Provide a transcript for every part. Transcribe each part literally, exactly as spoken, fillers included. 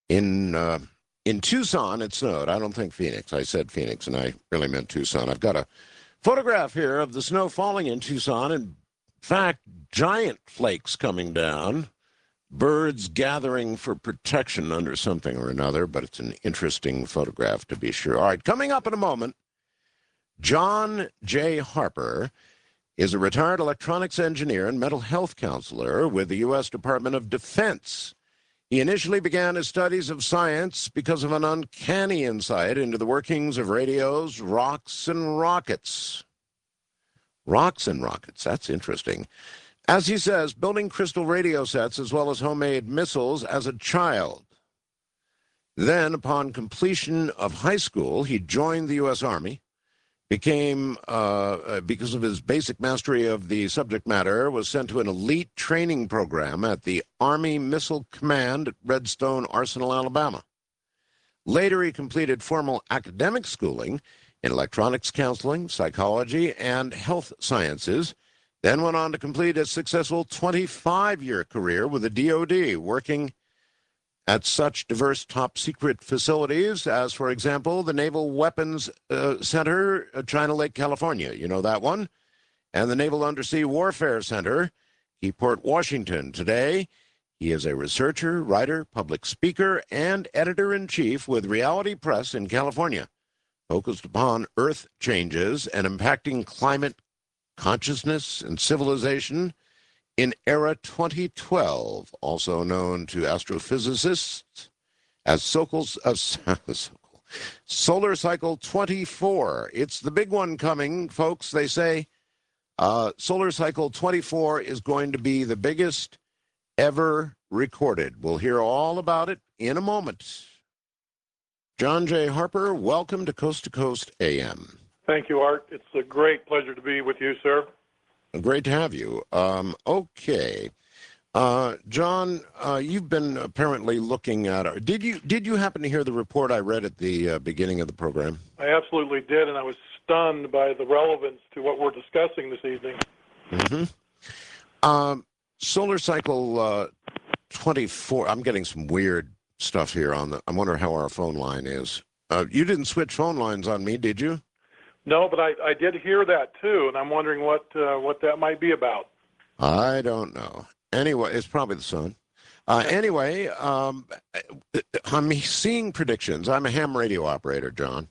In uh, in Tucson, it snowed. I don't think Phoenix. I said Phoenix, and I really meant Tucson. I've got a photograph here of the snow falling in Tucson. In fact, giant flakes coming down, birds gathering for protection under something or another, but it's an interesting photograph to be sure. All right, coming up in a moment, John J. Harper is a retired electronics engineer and mental health counselor with the U S Department of Defense. He initially began his studies of science because of an uncanny insight into the workings of radios, rocks, and rockets. Rocks and rockets, that's interesting. As he says, building crystal radio sets as well as homemade missiles as a child. Then, upon completion of high school, he joined the U S Army, became, uh, because of his basic mastery of the subject matter, was sent to an elite training program at the Army Missile Command at Redstone Arsenal, Alabama. Later, he completed formal academic schooling in electronics counseling, psychology, and health sciences, then went on to complete a successful twenty-five-year career with the D O D, working at such diverse top-secret facilities as, for example, the Naval Weapons uh, Center, uh, China Lake, California. You know that one? And the Naval Undersea Warfare Center, Keyport, Washington. Today, he is a researcher, writer, public speaker, and editor-in-chief with Reality Press in California, focused upon Earth changes and impacting climate consciousness and civilization in Era twenty twelve, also known to astrophysicists as Sokol's, uh, Solar Cycle twenty-four. It's the big one coming, folks. They say uh, Solar Cycle twenty-four is going to be the biggest ever recorded. We'll hear all about it in a moment. John J. Harper, welcome to Coast to Coast A M. Thank you, Art. It's a great pleasure to be with you, sir. Great to have you. Um, okay, uh, John, uh, you've been apparently looking at. Did you did you happen to hear the report I read at the uh, beginning of the program? I absolutely did, and I was stunned by the relevance to what we're discussing this evening. Mm-hmm. Um, Solar Cycle uh, twenty-four. I'm getting some weird stuff here on the. I wonder how our phone line is. Uh, you didn't switch phone lines on me, did you? No, but I, I did hear that too, and I'm wondering what uh, what that might be about. I don't know. Anyway, it's probably the sun. Uh, anyway, um, I'm seeing predictions. I'm a ham radio operator, John.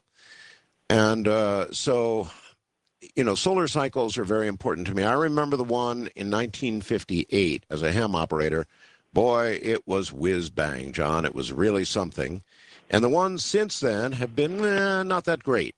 And uh, so, you know, solar cycles are very important to me. I remember the one in nineteen fifty-eight as a ham operator. Boy, it was whiz-bang, John. It was really something. And the ones since then have been eh, not that great.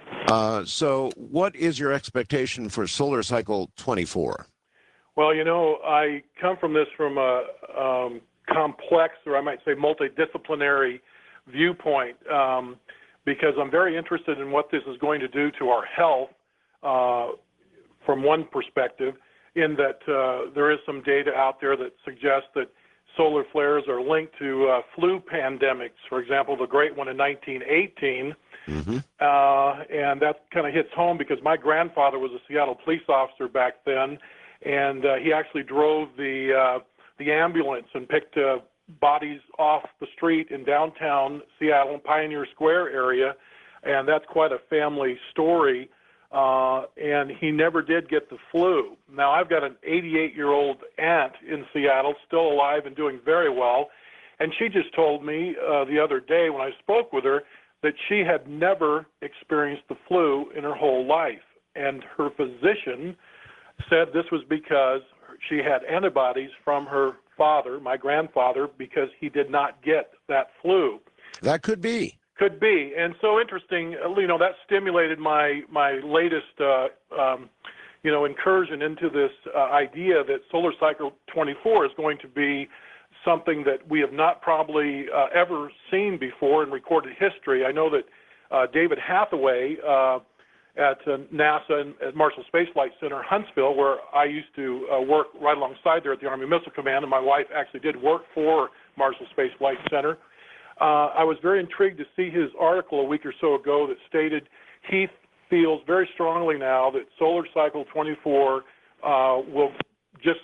Uh, so what is your expectation for Solar Cycle twenty-four? Well, you know, I come from this from a um, complex, or I might say multidisciplinary viewpoint, um, because I'm very interested in what this is going to do to our health uh, from one perspective, in that uh, there is some data out there that suggests that solar flares are linked to uh, flu pandemics. For example, the great one in nineteen eighteen. Mm-hmm. Uh, and that kind of hits home because my grandfather was a Seattle police officer back then, and uh, he actually drove the uh, the ambulance and picked uh, bodies off the street in downtown Seattle, Pioneer Square area, and that's quite a family story. Uh, and he never did get the flu. Now, I've got an eighty-eight-year-old aunt in Seattle, still alive and doing very well, and she just told me uh, the other day when I spoke with her that she had never experienced the flu in her whole life. And her physician said this was because she had antibodies from her father, my grandfather, because he did not get that flu. That could be. Could be. And so interesting, you know, that stimulated my, my latest, uh, um, you know, incursion into this uh, idea that Solar Cycle twenty-four is going to be something that we have not probably uh, ever seen before in recorded history. I know that uh, David Hathaway uh, at uh, NASA and at Marshall Space Flight Center, Huntsville, where I used to uh, work right alongside there at the Army Missile Command, and my wife actually did work for Marshall Space Flight Center. Uh, I was very intrigued to see his article a week or so ago that stated he feels very strongly now that Solar Cycle twenty-four uh, will just set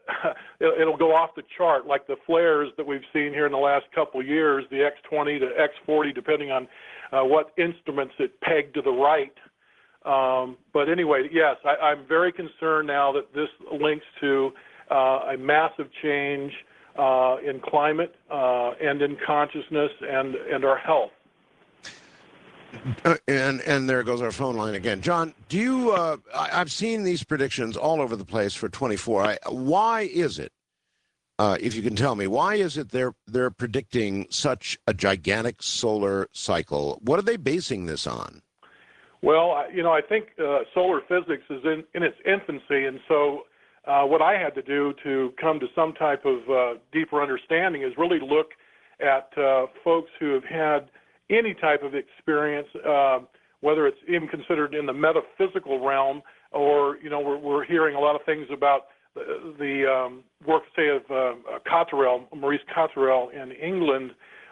it'll go off the chart, like the flares that we've seen here in the last couple of years, the X twenty to X forty, depending on uh, what instruments it pegged to the right. Um, but anyway, yes, I, I'm very concerned now that this links to uh, a massive change uh, in climate uh, and in consciousness and, and our health. Uh, and and there goes our phone line again. John, do you? Uh, I, I've seen these predictions all over the place for twenty-four. I, why is it? Uh, if you can tell me, why is it they're they're predicting such a gigantic solar cycle? What are they basing this on? Well, you know, I think uh, solar physics is in, in its infancy, and so uh, what I had to do to come to some type of uh, deeper understanding is really look at uh, folks who have had any type of experience, uh, whether it's even considered in the metaphysical realm, or, you know, we're, we're hearing a lot of things about the, the um, work, say, of uh, Cotterell, Maurice Cotterell in England.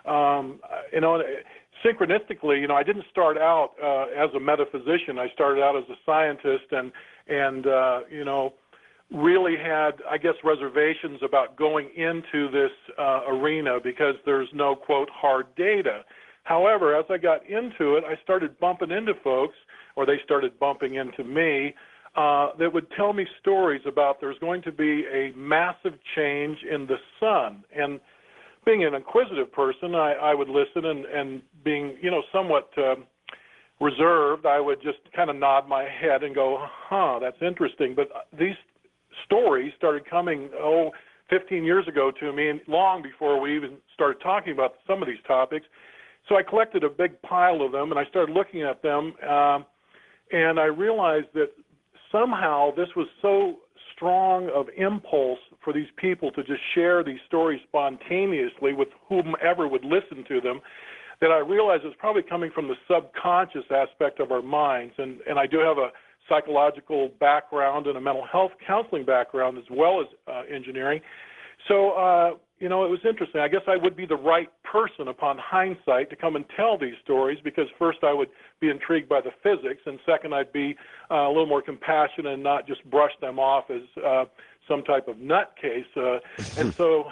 Um, you know, synchronistically, you know, I didn't start out uh, as a metaphysician. I started out as a scientist, and, and uh, you know, really had, I guess, reservations about going into this uh, arena because there's no, quote, hard data. However, as I got into it, I started bumping into folks, or they started bumping into me, uh, that would tell me stories about there's going to be a massive change in the sun. And being an inquisitive person, I, I would listen, and, and being, you know, somewhat uh, reserved, I would just kind of nod my head and go, huh, that's interesting. But these stories started coming, oh, fifteen years ago to me, and long before we even started talking about some of these topics. So I collected a big pile of them, and I started looking at them, um, and I realized that somehow this was so strong of impulse for these people to just share these stories spontaneously with whomever would listen to them, that I realized it was probably coming from the subconscious aspect of our minds. And, and I do have a psychological background and a mental health counseling background as well as uh, engineering. So, uh, you know, it was interesting. I guess I would be the right person upon hindsight to come and tell these stories, because first I would be intrigued by the physics, and second I'd be uh, a little more compassionate and not just brush them off as uh, some type of nutcase. Uh, and so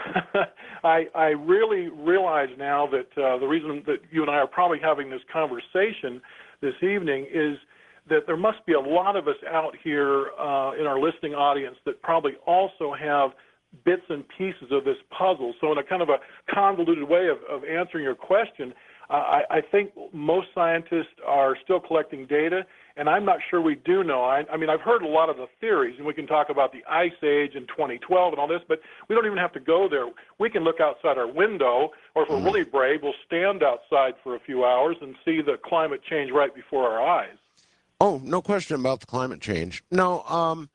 I, I really realize now that uh, the reason that you and I are probably having this conversation this evening is that there must be a lot of us out here uh, in our listening audience that probably also have bits and pieces of this puzzle. So in a kind of a convoluted way of, of answering your question, uh, I, I think most scientists are still collecting data, and I'm not sure we do know. I, I mean, I've heard a lot of the theories, and we can talk about the Ice Age in twenty twelve and all this, but we don't even have to go there. We can look outside our window, or if we're really brave, we'll stand outside for a few hours and see the climate change right before our eyes. Oh, no question about the climate change. No, um,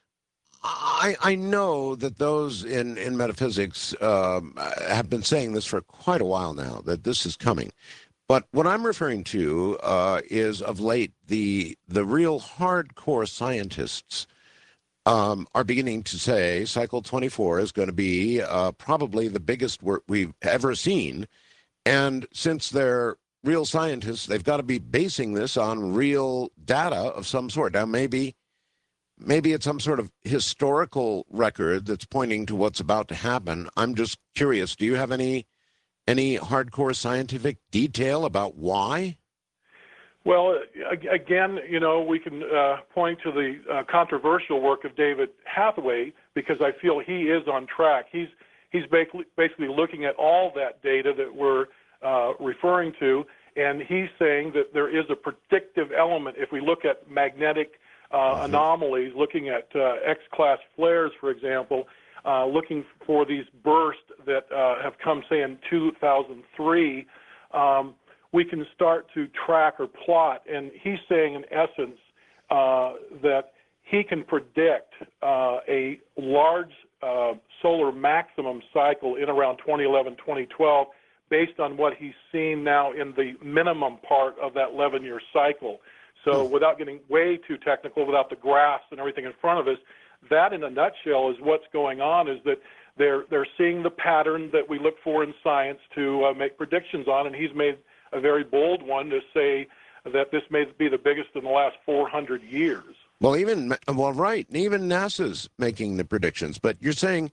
I, I know that those in, in metaphysics um, have been saying this for quite a while now, that this is coming. But what I'm referring to uh, is, of late, the the real hardcore scientists um, are beginning to say Cycle twenty-four is going to be uh, probably the biggest work we've ever seen. And since they're real scientists, they've got to be basing this on real data of some sort. Now, maybe... Maybe it's some sort of historical record that's pointing to what's about to happen. I'm just curious, do you have any any hardcore scientific detail about why? Well, again, you know, we can uh, point to the uh, controversial work of David Hathaway, because I feel he is on track. He's he's basically, basically looking at all that data that we're uh, referring to, and he's saying that there is a predictive element. If we look at magnetic Uh, mm-hmm. anomalies, looking at uh, X-class flares, for example, uh, looking for these bursts that uh, have come, say, in two thousand three, um, we can start to track or plot. And he's saying, in essence, uh, that he can predict uh, a large uh, solar maximum cycle in around twenty eleven, twenty twelve, based on what he's seen now in the minimum part of that eleven-year cycle. So without getting way too technical, without the graphs and everything in front of us, that in a nutshell is what's going on, is that they're, they're seeing the pattern that we look for in science to uh, make predictions on, and he's made a very bold one to say that this may be the biggest in the last four hundred years. Well, even, well, right, and even NASA's making the predictions, but you're saying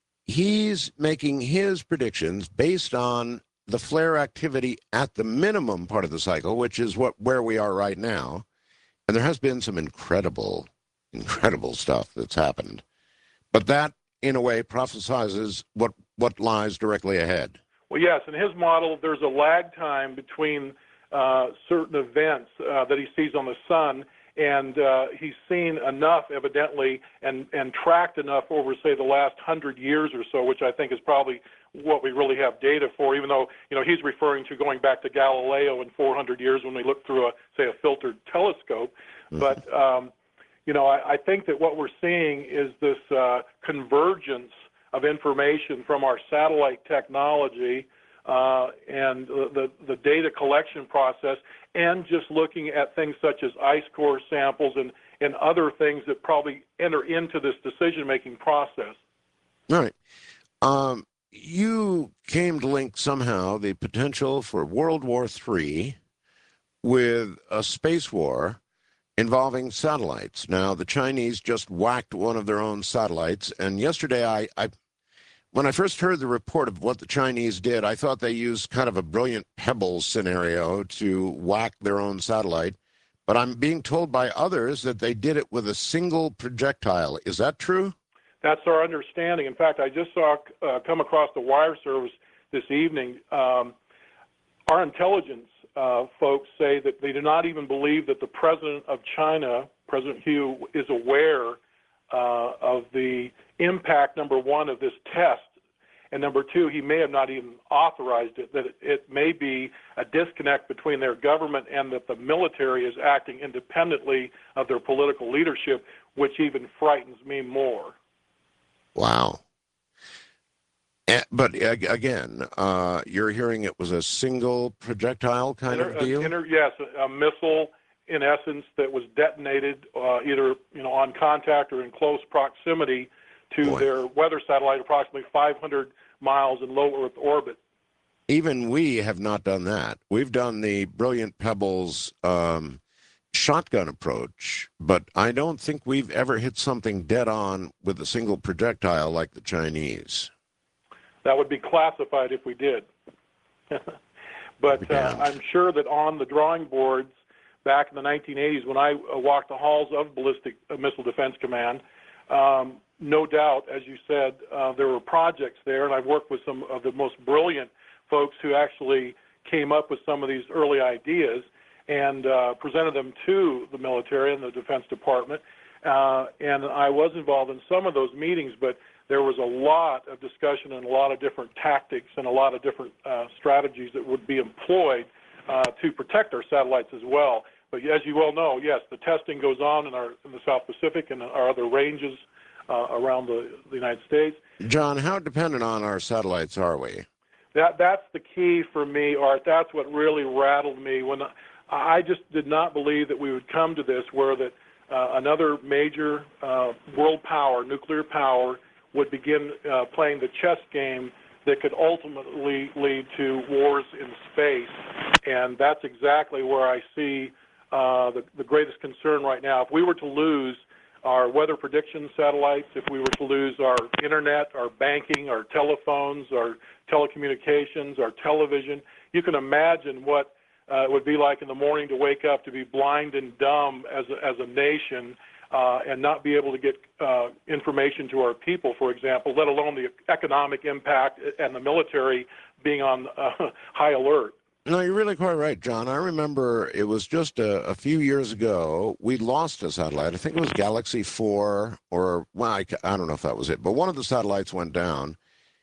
he's making his predictions based on the flare activity at the minimum part of the cycle, which is what where we are right now. And there has been some incredible, incredible stuff that's happened. But that, in a way, prophesizes what, what lies directly ahead. Well, yes, in his model, there's a lag time between uh, certain events uh, that he sees on the sun, and uh, he's seen enough, evidently, and, and tracked enough over, say, the last hundred years or so, which I think is probably what we really have data for, even though, you know, he's referring to going back to Galileo in four hundred years when we look through, a, say, a filtered telescope. Mm-hmm. But, um, you know, I, I think that what we're seeing is this uh, convergence of information from our satellite technology uh, and the, the, the data collection process, and just looking at things such as ice core samples and, and other things that probably enter into this decision-making process. All right. Um, you came to link somehow the potential for World War Three with a space war involving satellites. Now, the Chinese just whacked one of their own satellites, and yesterday I, I when I first heard the report of what the Chinese did, I thought they used kind of a brilliant pebbles scenario to whack their own satellite. But I'm being told by others that they did it with a single projectile. Is that true? That's our understanding. In fact, I just saw uh, come across the wire service this evening. Um, our intelligence uh, folks say that they do not even believe that the president of China, President Hu, is aware uh, of the impact, number one, of this test, and number two, he may have not even authorized it, that it, it may be a disconnect between their government and that the military is acting independently of their political leadership, which even frightens me more. Wow. But again, uh, you're hearing it was a single projectile kind inter, of deal? Inter, yes, a, a missile, in essence, that was detonated uh, either you know on contact or in close proximity to Boy. their weather satellite, approximately five hundred miles in low Earth orbit. Even we have not done that. We've done the brilliant pebbles um, shotgun approach, but I don't think we've ever hit something dead on with a single projectile like the Chinese. That would be classified if we did. But uh, I'm sure that on the drawing boards back in the nineteen eighties, when I uh, walked the halls of Ballistic Missile Defense Command, um, no doubt, as you said, uh, there were projects there, and I've worked with some of the most brilliant folks who actually came up with some of these early ideas and uh, presented them to the military and the Defense Department. Uh, and I was involved in some of those meetings, but there was a lot of discussion and a lot of different tactics and a lot of different uh, strategies that would be employed uh, to protect our satellites as well. But as you well know, yes, the testing goes on in, our, in the South Pacific and our other ranges uh, around the, the United States. John, how dependent on our satellites are we? That, that's the key for me, Art. That's what really rattled me. When I, I just did not believe that we would come to this, where that uh, another major uh, world power, nuclear power, would begin uh, playing the chess game that could ultimately lead to wars in space. And that's exactly where I see uh, the, the greatest concern right now. If we were to lose our weather prediction satellites, if we were to lose our internet, our banking, our telephones, our telecommunications, our television, you can imagine what uh, it would be like in the morning to wake up to be blind and dumb as a, as a nation uh, and not be able to get uh, information to our people, for example, let alone the economic impact and the military being on uh, high alert. No, you're really quite right, John. I remember it was just a, a few years ago, we lost a satellite. I think it was Galaxy four, or, well, I, I don't know if that was it, but one of the satellites went down.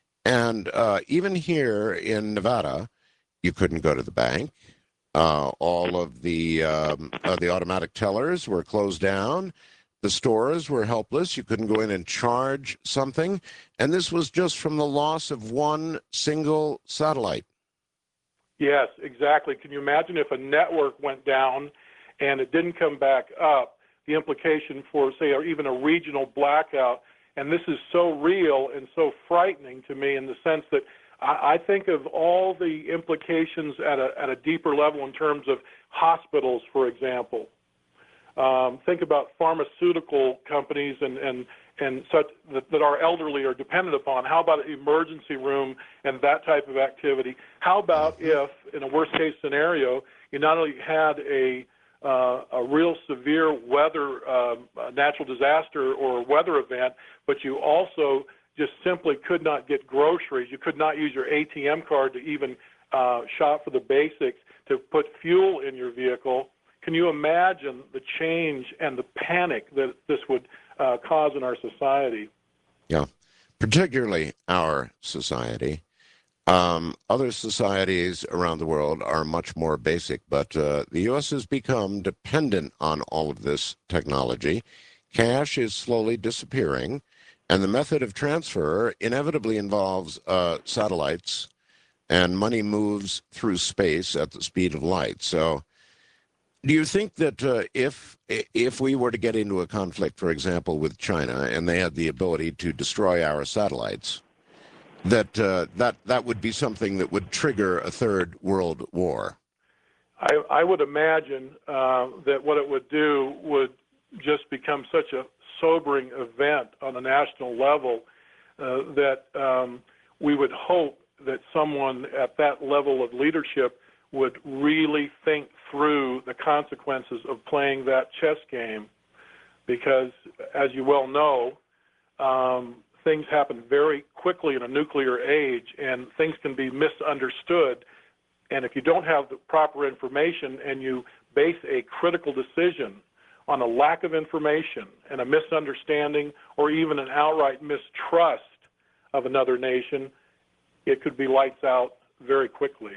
And uh, even here in Nevada, you couldn't go to the bank. Uh, all of the, um, uh, the automatic tellers were closed down. The stores were helpless. You couldn't go in and charge something. And this was just from the loss of one single satellite. Yes, exactly. Can you imagine if a network went down and it didn't come back up, the implication for, say, or even a regional blackout? And this is so real and so frightening to me in the sense that I, I think of all the implications at a, at a deeper level in terms of hospitals, for example. Um, think about pharmaceutical companies and, and, and such that, that our elderly are dependent upon. How about an emergency room and that type of activity? How about if, in a worst-case scenario, you not only had a uh, a real severe weather, uh, natural disaster or weather event, but you also just simply could not get groceries. You could not use your A T M card to even uh, shop for the basics, to put fuel in your vehicle. Can you imagine the change and the panic that this would uh, cause in our society? Yeah, particularly our society. Um, other societies around the world are much more basic, but uh, the U S has become dependent on all of this technology. Cash is slowly disappearing, and the method of transfer inevitably involves uh, satellites, and money moves through space at the speed of light. So do you think that uh, if if we were to get into a conflict, for example, with China, and they had the ability to destroy our satellites, that uh, that that would be something that would trigger a third world war? I, I would imagine uh, that what it would do would just become such a sobering event on a national level uh, that um, we would hope that someone at that level of leadership would really think through the consequences of playing that chess game, because, as you well know, um, things happen very quickly in a nuclear age, and things can be misunderstood. And if you don't have the proper information and you base a critical decision on a lack of information and a misunderstanding or even an outright mistrust of another nation, it could be lights out very quickly.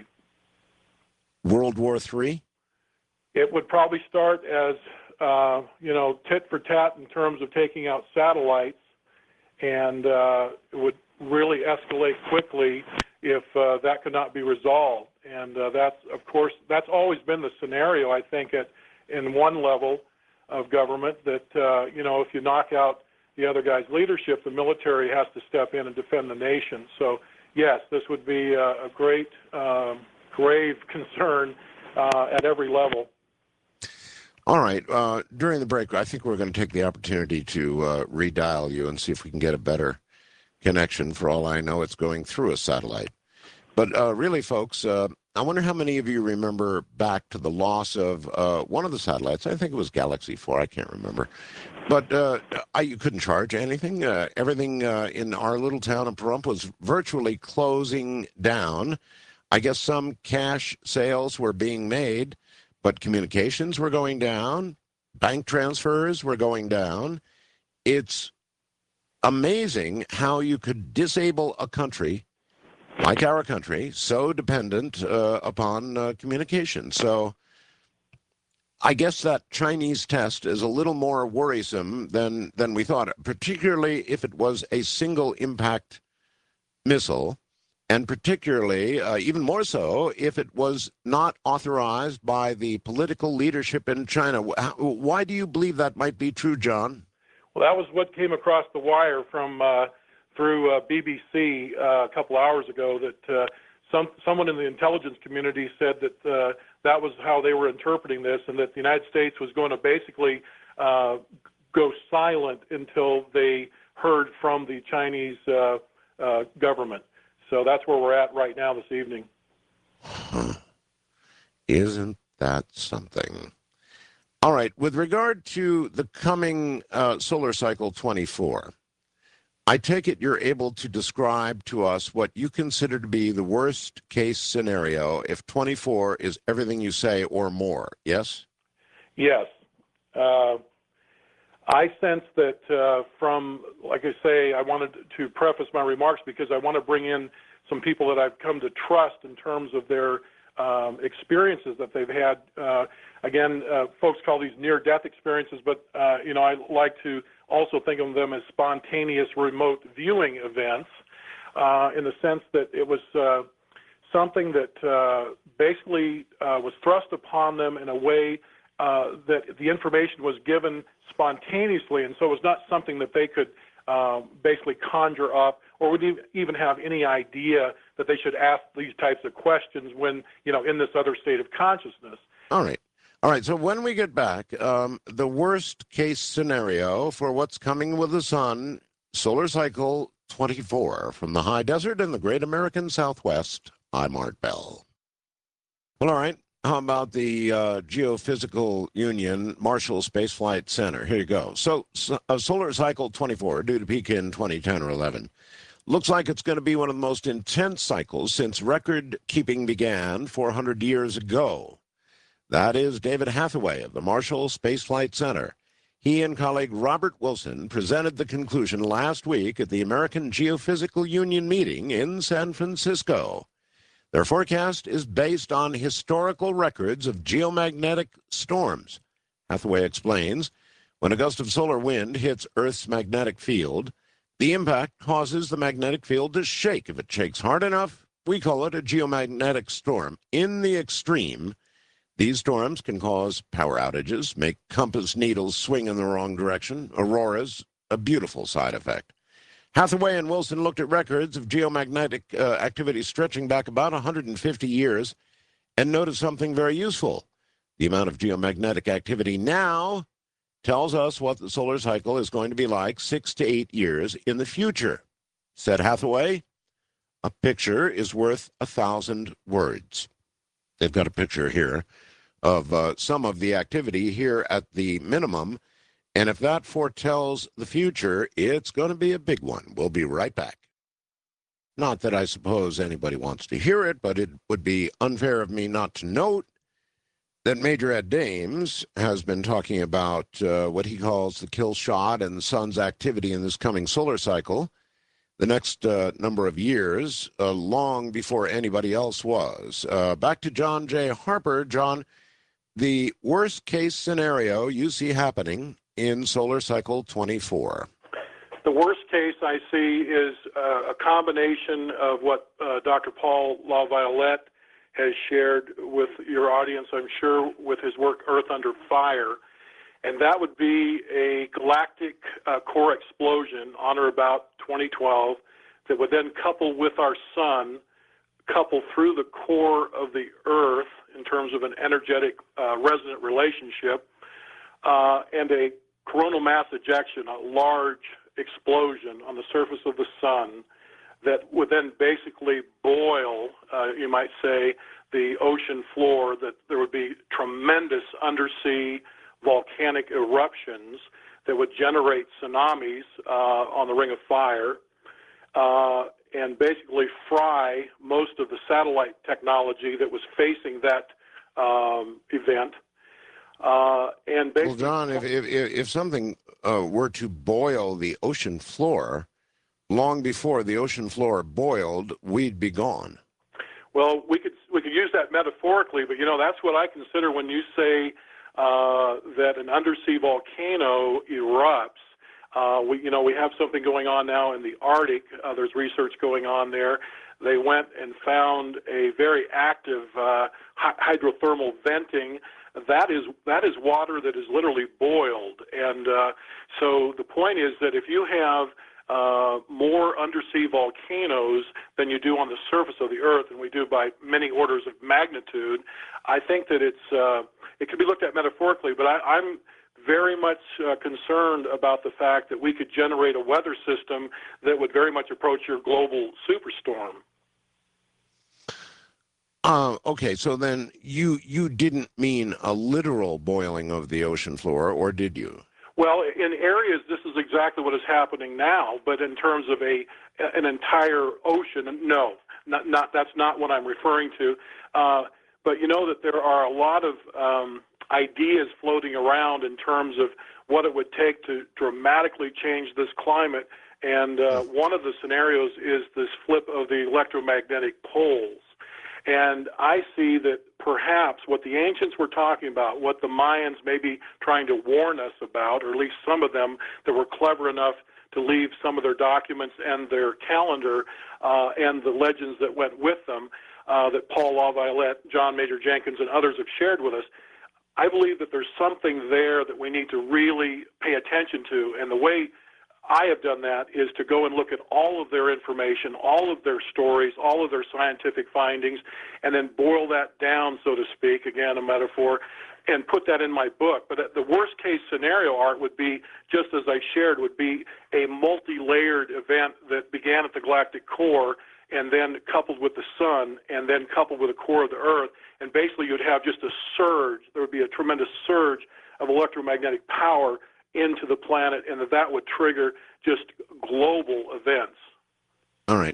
World War Three? It would probably start as, uh, you know, tit for tat in terms of taking out satellites, and uh, it would really escalate quickly if uh, that could not be resolved. And uh, that's, of course, that's always been the scenario, I think, at in one level of government, that, uh, you know, if you knock out the other guy's leadership, the military has to step in and defend the nation. So, yes, this would be a, a great, um, grave concern uh, at every level. All right. Uh, during the break, I think we're going to take the opportunity to uh, redial you and see if we can get a better connection. For all I know, it's going through a satellite. But uh, really, folks, uh, I wonder how many of you remember back to the loss of uh, one of the satellites. I think it was Galaxy four. I can't remember. But uh, I, you couldn't charge anything. Uh, everything uh, in our little town of Pahrump was virtually closing down. I guess some cash sales were being made, but communications were going down. Bank transfers were going down. It's amazing how you could disable a country like our country, so dependent uh, upon uh, communication. So I guess that Chinese test is a little more worrisome than, than we thought, particularly if it was a single impact missile, and particularly, uh, even more so, if it was not authorized by the political leadership in China. Why do you believe that might be true, John? Well, that was what came across the wire from uh, through uh, B B C uh, a couple hours ago, that uh, some someone in the intelligence community said that uh, that was how they were interpreting this, and that the United States was going to basically uh, go silent until they heard from the Chinese uh, uh, government. So that's where we're at right now this evening. Huh. Isn't that something? All right, with regard to the coming uh, solar cycle twenty-four, I take it you're able to describe to us what you consider to be the worst case scenario if twenty-four is everything you say or more, yes? Yes. Uh, I sense that uh, from, like I say, I wanted to preface my remarks because I want to bring in some people that I've come to trust in terms of their um, experiences that they've had. Uh, again, uh, folks call these near-death experiences, but, uh, you know, I like to also think of them as spontaneous remote viewing events uh, in the sense that it was uh, something that uh, basically uh, was thrust upon them in a way uh, that the information was given spontaneously, and so it was not something that they could uh, basically conjure up or would even have any idea that they should ask these types of questions when, you know, in this other state of consciousness. All right. All right, so when we get back, um, the worst case scenario for what's coming with the sun, solar cycle twenty-four, from the high desert in the great American Southwest. I'm Art Bell. Well, all right. How about the uh, Geophysical Union Marshall Space Flight Center? Here you go. So, so uh, solar cycle twenty-four, due to peak in twenty ten or eleven. Looks like it's going to be one of the most intense cycles since record keeping began four hundred years ago. That is David Hathaway of the Marshall Space Flight Center. He and colleague Robert Wilson presented the conclusion last week at the American Geophysical Union meeting in San Francisco. Their forecast is based on historical records of geomagnetic storms. Hathaway explains, when a gust of solar wind hits Earth's magnetic field, the impact causes the magnetic field to shake. If it shakes hard enough, we call it a geomagnetic storm. In the extreme, these storms can cause power outages, make compass needles swing in the wrong direction, auroras, a beautiful side effect. Hathaway and Wilson looked at records of geomagnetic uh, activity stretching back about one hundred fifty years and noticed something very useful. The amount of geomagnetic activity now tells us what the solar cycle is going to be like six to eight years in the future. Said Hathaway, a picture is worth a thousand words. They've got a picture here of uh, some of the activity here at the minimum. And if that foretells the future, it's going to be a big one. We'll be right back. Not that I suppose anybody wants to hear it, but it would be unfair of me not to note that Major Ed Dames has been talking about uh, what he calls the kill shot and the sun's activity in this coming solar cycle, the next uh, number of years, uh, long before anybody else was. Uh, back to John J. Harper. John, the worst case scenario you see happening in solar cycle twenty-four? The worst case I see is uh, a combination of what uh, Doctor Paul LaViolette has shared with your audience, I'm sure, with his work Earth Under Fire, and that would be a galactic uh, core explosion on or about twenty twelve that would then couple with our sun, couple through the core of the Earth in terms of an energetic uh, resonant relationship, uh, and a coronal mass ejection, a large explosion on the surface of the sun that would then basically boil, uh, you might say, the ocean floor, that there would be tremendous undersea volcanic eruptions that would generate tsunamis uh, on the Ring of Fire uh, and basically fry most of the satellite technology that was facing that um, event. Uh, and well, John, if, if, if something uh, were to boil the ocean floor, long before the ocean floor boiled, we'd be gone. Well, we could we could use that metaphorically, but you know that's what I consider when you say uh, that an undersea volcano erupts. Uh, we you know we have something going on now in the Arctic. Uh, there's research going on there. They went and found a very active uh, hydrothermal venting. That is that is water that is literally boiled, and uh, so the point is that if you have uh, more undersea volcanoes than you do on the surface of the Earth, and we do by many orders of magnitude, I think that it's uh, it can be looked at metaphorically, but I, I'm very much uh, concerned about the fact that we could generate a weather system that would very much approach your global superstorm. Uh, okay, so then you you didn't mean a literal boiling of the ocean floor, or did you? Well, in areas, this is exactly what is happening now, but in terms of a an entire ocean, no, not, not that's not what I'm referring to. Uh, but you know that there are a lot of um, ideas floating around in terms of what it would take to dramatically change this climate, and uh, one of the scenarios is this flip of the electromagnetic poles. And I see that perhaps what the ancients were talking about, what the Mayans may be trying to warn us about, or at least some of them that were clever enough to leave some of their documents and their calendar uh, and the legends that went with them, uh, that Paul LaViolette, John Major Jenkins, and others have shared with us. I believe that there's something there that we need to really pay attention to. And the way I have done that, is to go and look at all of their information, all of their stories, all of their scientific findings, and then boil that down, so to speak, again, a metaphor, and put that in my book. But the worst case scenario, Art, would be, just as I shared, would be a multi-layered event that began at the galactic core and then coupled with the sun and then coupled with the core of the Earth. And basically you'd have just a surge. There would be a tremendous surge of electromagnetic power into the planet, and that that would trigger just global events. All right.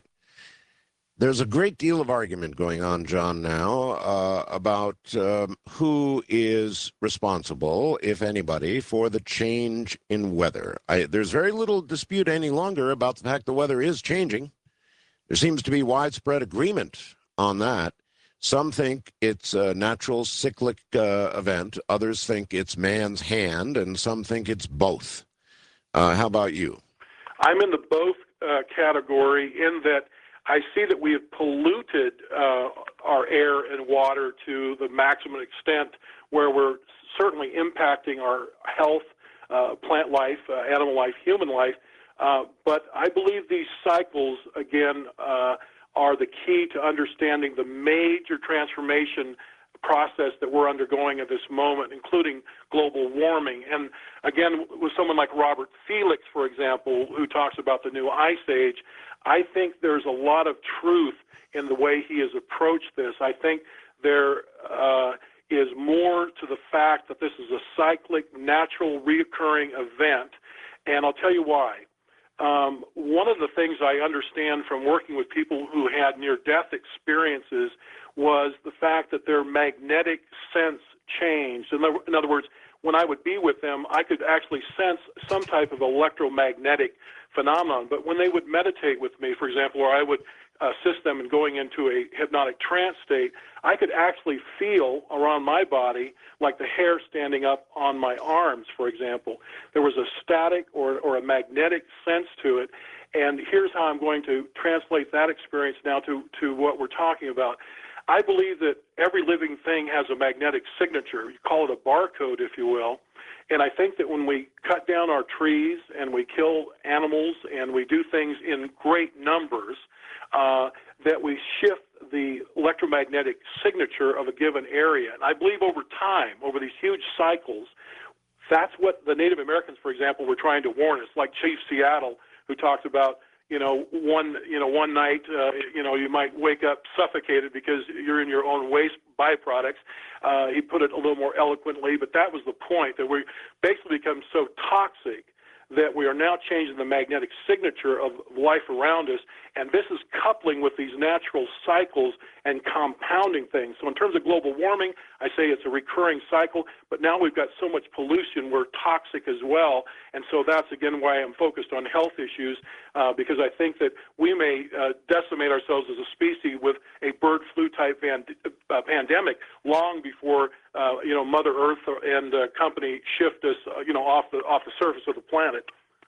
There's a great deal of argument going on, John, now uh, about um, who is responsible, if anybody, for the change in weather. I, there's very little dispute any longer about the fact the weather is changing. There seems to be widespread agreement on that. Some think it's a natural cyclic uh, event. Others think it's man's hand, and some think it's both. Uh, how about you? I'm in the both uh, category in that I see that we have polluted uh, our air and water to the maximum extent where we're certainly impacting our health, uh, plant life, uh, animal life, human life. Uh, but I believe these cycles, again, uh, are the key to understanding the major transformation process that we're undergoing at this moment, including global warming. And again, with someone like Robert Felix, for example, who talks about the new ice age, I think there's a lot of truth in the way he has approached this. I think there uh, is more to the fact that this is a cyclic, natural, reoccurring event, and I'll tell you why. Um, one of the things I understand from working with people who had near-death experiences was the fact that their magnetic sense changed. In other, in other words, when I would be with them, I could actually sense some type of electromagnetic phenomenon. But when they would meditate with me, for example, or I would assist them in going into a hypnotic trance state, I could actually feel around my body like the hair standing up on my arms, for example. There was a static or, or a magnetic sense to it. And here's how I'm going to translate that experience now to, to what we're talking about. I believe that every living thing has a magnetic signature. You call it a barcode, if you will. And I think that when we cut down our trees and we kill animals and we do things in great numbers, uh, that we shift the electromagnetic signature of a given area. And I believe over time, over these huge cycles, that's what the Native Americans, for example, were trying to warn us, like Chief Seattle, who talks about, you know, one, you know, one night, uh, you know, you might wake up suffocated because you're in your own waste byproducts. Uh, he put it a little more eloquently, but that was the point, that we basically become so toxic that we are now changing the magnetic signature of life around us, and this is coupling with these natural cycles and compounding things. So in terms of global warming, I say it's a recurring cycle, but now we've got so much pollution, we're toxic as well, and so that's, again, why I'm focused on health issues, uh, because I think that we may uh, decimate ourselves as a species with a bird flu-type van- uh, pandemic long before Uh, you know, Mother Earth and uh, company shift us, uh, you know, off the off the surface of the planet.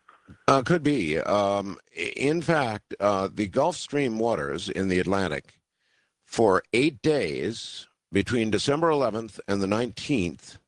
Uh, could be. Um, in fact, uh, the Gulf Stream waters in the Atlantic for eight days between December eleventh and the nineteenth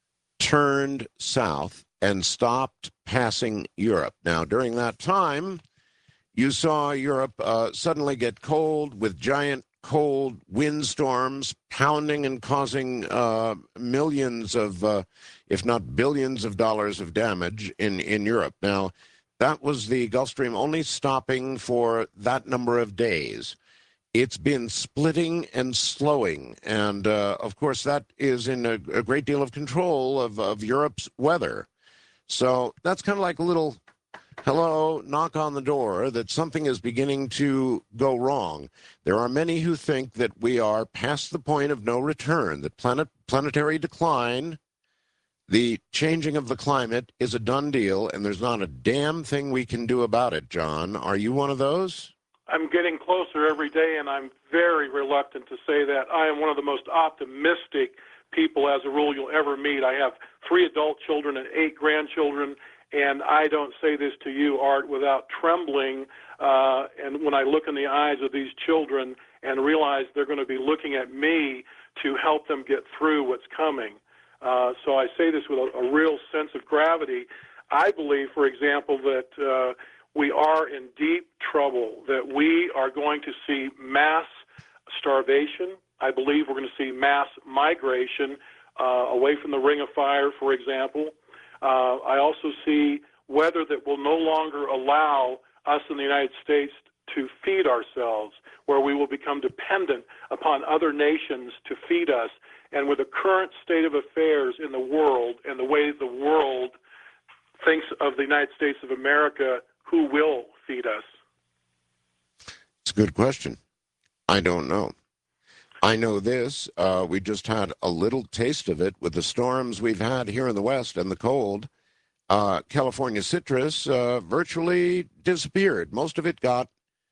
turned south and stopped passing Europe. Now, during that time, you saw Europe uh, suddenly get cold with giant cold windstorms pounding and causing uh, millions of, uh, if not billions of dollars of damage in, in Europe. Now, that was the Gulf Stream only stopping for that number of days. It's been splitting and slowing, and uh, of course that is in a, a great deal of control of, of Europe's weather. So that's kind of like a little hello, knock on the door that something is beginning to go wrong. There are many who think that we are past the point of no return, that planet, planetary decline, the changing of the climate is a done deal, and there's not a damn thing we can do about it, John. Are you one of those? I'm getting closer every day, and I'm very reluctant to say that. I am one of the most optimistic people, as a rule, you'll ever meet. I have three adult children and eight grandchildren, and I don't say this to you, Art, without trembling. Uh, and when I look in the eyes of these children and realize they're going to be looking at me to help them get through what's coming. Uh, so I say this with a, a real sense of gravity. I believe, for example, that uh, we are in deep trouble, that we are going to see mass starvation. I believe we're going to see mass migration uh, away from the Ring of Fire, for example. Uh, I also see weather that will no longer allow us in the United States to feed ourselves, where we will become dependent upon other nations to feed us. And with the current state of affairs in the world and the way the world thinks of the United States of America, who will feed us? It's a good question. I don't know. I know this. Uh, we just had a little taste of it with the storms we've had here in the West and the cold. Uh, California citrus uh, virtually disappeared. Most of it got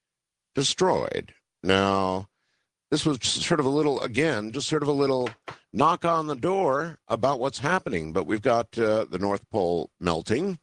destroyed. Now, this was sort of a little, again, just sort of a little knock on the door about what's happening. But we've got uh, the North Pole melting,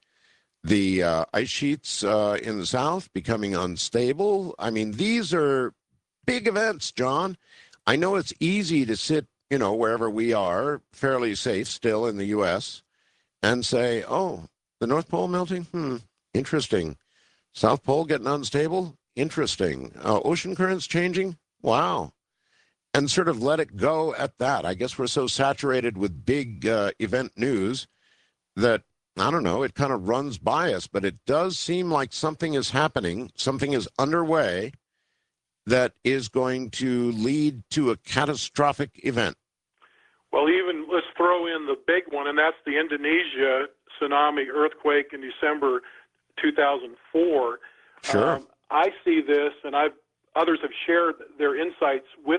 the uh, ice sheets uh, in the south becoming unstable. I mean, these are big events, John. I know it's easy to sit, you know, wherever we are, fairly safe still in the U S, and say, oh, the North Pole melting? Hmm, interesting. South Pole getting unstable? Interesting. Uh, ocean currents changing? Wow. And sort of let it go at that. I guess we're so saturated with big uh, event news that, I don't know, it kind of runs by us, but it does seem like something is happening, something is underway that is going to lead to a catastrophic event. Well, even let's throw in the big one, and that's the Indonesia tsunami earthquake in December two thousand four. Sure. Um, I see this, and I've others have shared their insights with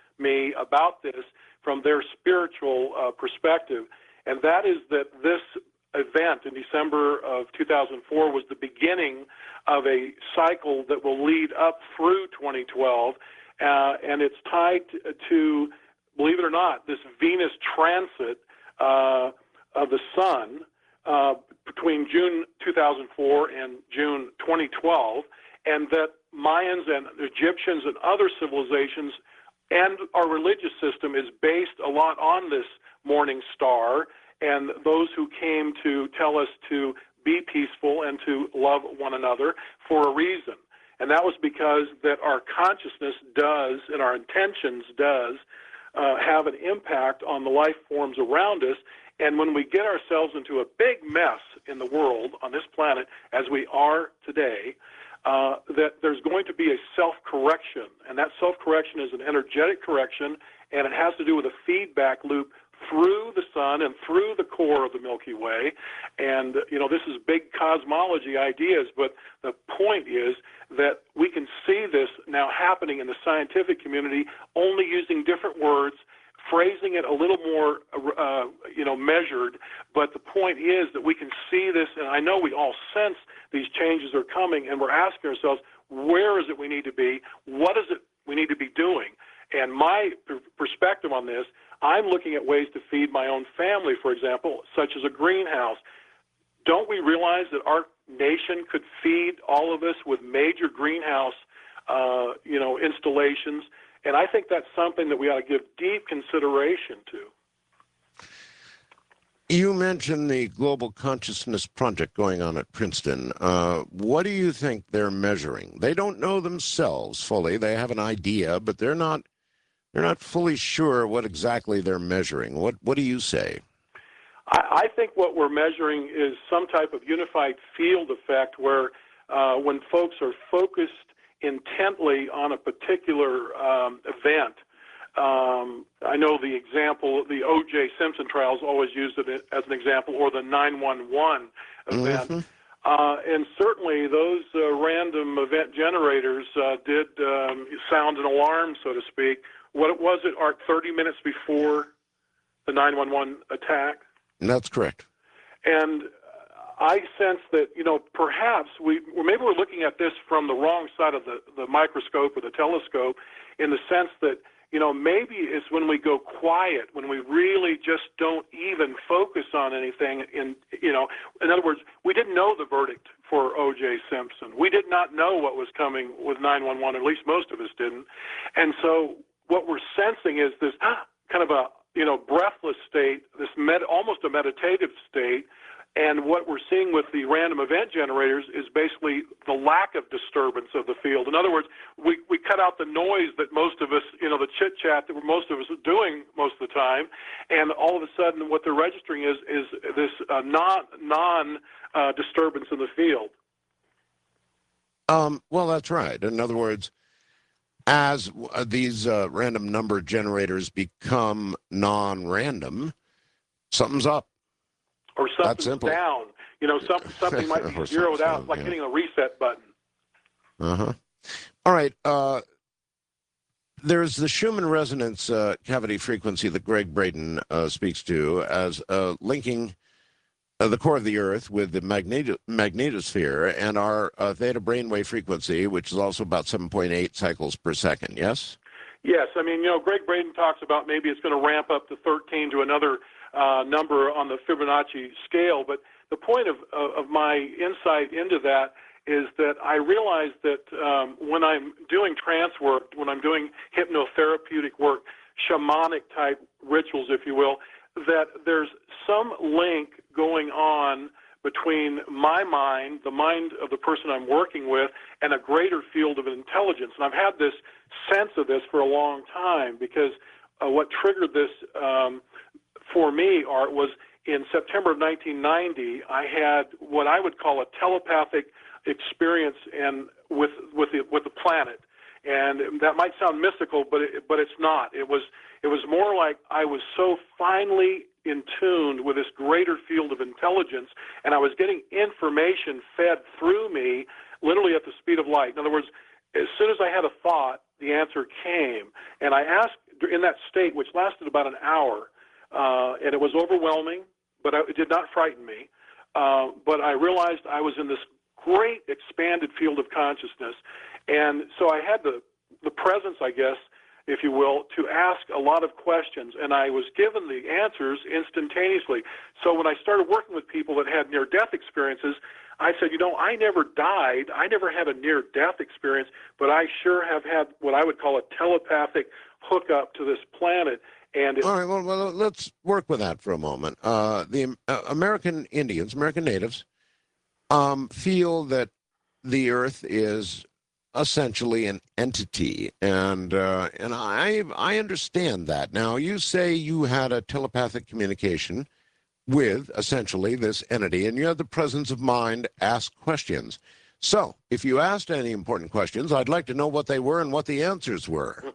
me about this from their spiritual uh, perspective, and that is that this event in December of two thousand four was the beginning of a cycle that will lead up through twenty twelve, uh, and it's tied to, believe it or not, this Venus transit uh, of the sun uh, between June two thousand four and June twenty twelve, and that Mayans and Egyptians and other civilizations and our religious system is based a lot on this morning star and those who came to tell us to be peaceful and to love one another for a reason. And that was because that our consciousness does and our intentions does uh, have an impact on the life forms around us. And when we get ourselves into a big mess in the world on this planet, as we are today, uh, that there's going to be a self-correction. And that self-correction is an energetic correction, and it has to do with a feedback loop through the sun and through the core of the Milky Way. And, you know, this is big cosmology ideas, but the point is that we can see this now happening in the scientific community only using different words, phrasing it a little more, uh, you know, measured. But the point is that we can see this, and I know we all sense these changes are coming, and we're asking ourselves, where is it we need to be? What is it we need to be doing? And my perspective on this, I'm looking at ways to feed my own family, for example, such as a greenhouse. Don't we realize that our nation could feed all of us with major greenhouse, uh, you know, installations? And I think that's something that we ought to give deep consideration to. You mentioned the Global Consciousness Project going on at Princeton. Uh, what do you think they're measuring? They don't know themselves fully. They have an idea, but they're not they're not fully sure what exactly they're measuring. What what do you say? I, I think what we're measuring is some type of unified field effect where uh, when folks are focused intently on a particular um, event. Um, I know the example, the O J Simpson trials always used it as an example, or the nine one one event. Mm-hmm. Uh, and certainly those uh, random event generators uh, did um, sound an alarm, so to speak. What was it, Art, thirty minutes before the nine one one attack? That's correct. And I sense that, you know, perhaps we, or maybe we're looking at this from the wrong side of the, the microscope or the telescope, in the sense that, you know, maybe it's when we go quiet, when we really just don't even focus on anything. In, you know, in other words, we didn't know the verdict for O J Simpson. We did not know what was coming with nine one one, at least most of us didn't. And so what we're sensing is this kind of a, you know, breathless state, this med, almost a meditative state. And And what we're seeing with the random event generators is basically the lack of disturbance of the field. In other words, we, we cut out the noise that most of us, you know, the chit-chat that most of us are doing most of the time, and all of a sudden what they're registering is, is this uh, non, non uh, disturbance in the field. Um, well, that's right. In other words, as uh, these uh, random number generators become non-random, something's up. Or something's down. You know, some, something might be zeroed out, down, like yeah. hitting a reset button. Uh-huh. All right. Uh, there's the Schumann resonance uh, cavity frequency that Gregg Braden uh, speaks to as uh, linking uh, the core of the Earth with the magneto magnetosphere and our uh, theta brainwave frequency, which is also about seven point eight cycles per second, yes? Yes. I mean, you know, Gregg Braden talks about maybe it's going to ramp up to thirteen to another uh, number on the Fibonacci scale, but the point of, of my insight into that is that I realize that um, when I'm doing trance work, when I'm doing hypnotherapeutic work, shamanic type rituals, if you will, that there's some link going on between my mind, the mind of the person I'm working with, and a greater field of intelligence. And I've had this sense of this for a long time because uh, what triggered this um, for me, Art, was in September of nineteen ninety, I had what I would call a telepathic experience and with with the with the planet, and that might sound mystical, but it, but it's not. It was it was more like I was so finely in tune with this greater field of intelligence, and I was getting information fed through me, literally at the speed of light. In other words, as soon as I had a thought, the answer came, and I asked in that state, which lasted about an hour, uh, and it was overwhelming, but I, it did not frighten me. Uh, but I realized I was in this great expanded field of consciousness. And so I had the, the presence, I guess, if you will, to ask a lot of questions, and I was given the answers instantaneously. So when I started working with people that had near-death experiences, I said, you know, I never died. I never had a near-death experience, but I sure have had what I would call a telepathic hookup to this planet. And it- All right, well, well, let's work with that for a moment. Uh, the uh, American Indians, American natives, um, feel that the Earth is essentially an entity, and uh, and I I understand that. Now, you say you had a telepathic communication with essentially this entity, and you had the presence of mind ask questions. So, if you asked any important questions, I'd like to know what they were and what the answers were.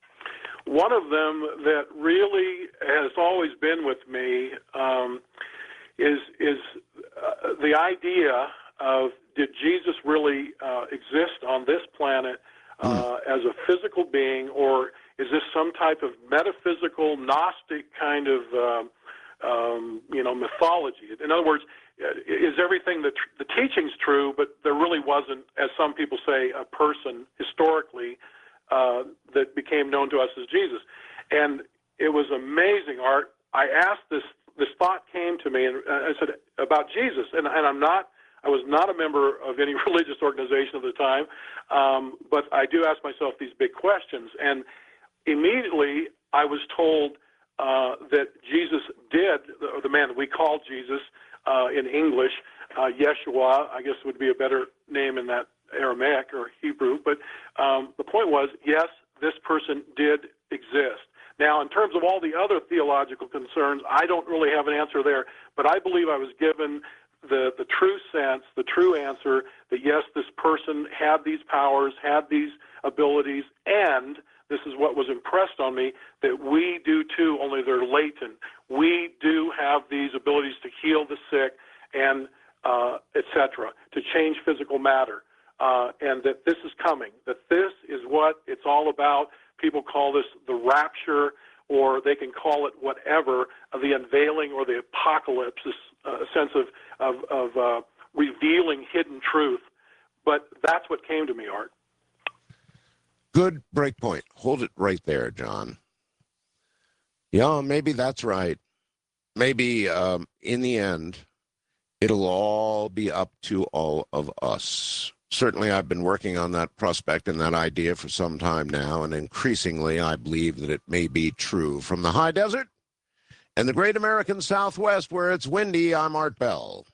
One of them that really has always been with me um, is is uh, the idea of, did Jesus really uh, exist on this planet uh, mm. as a physical being, or is this some type of metaphysical, Gnostic kind of, um, um, you know, mythology? In other words, is everything that tr- the teaching's true, but there really wasn't, as some people say, a person historically uh, that became known to us as Jesus? And it was amazing, Art. I asked this, this thought came to me, and I said, about Jesus, and, and I'm not, I was not a member of any religious organization at the time, um, but I do ask myself these big questions. And immediately I was told uh, that Jesus did, or the man that we call Jesus uh, in English, uh, Yeshua, I guess would be a better name in that Aramaic or Hebrew. But um, the point was, yes, this person did exist. Now, in terms of all the other theological concerns, I don't really have an answer there, but I believe I was given the, the true sense, the true answer that, yes, this person had these powers, had these abilities, and this is what was impressed on me, that we do too, only they're latent. We do have these abilities to heal the sick and uh, et cetera, to change physical matter, uh, and that this is coming, that this is what it's all about. People call this the rapture, or they can call it whatever, uh, the unveiling or the apocalypse, this uh, sense of, of, of uh, revealing hidden truth. But that's what came to me, Art. Good break point. Hold it right there, John. Yeah, maybe that's right. Maybe um, in the end, it'll all be up to all of us. Certainly, I've been working on that prospect and that idea for some time now, and increasingly, I believe that it may be true. From the high desert and the great American Southwest, where it's windy, I'm Art Bell.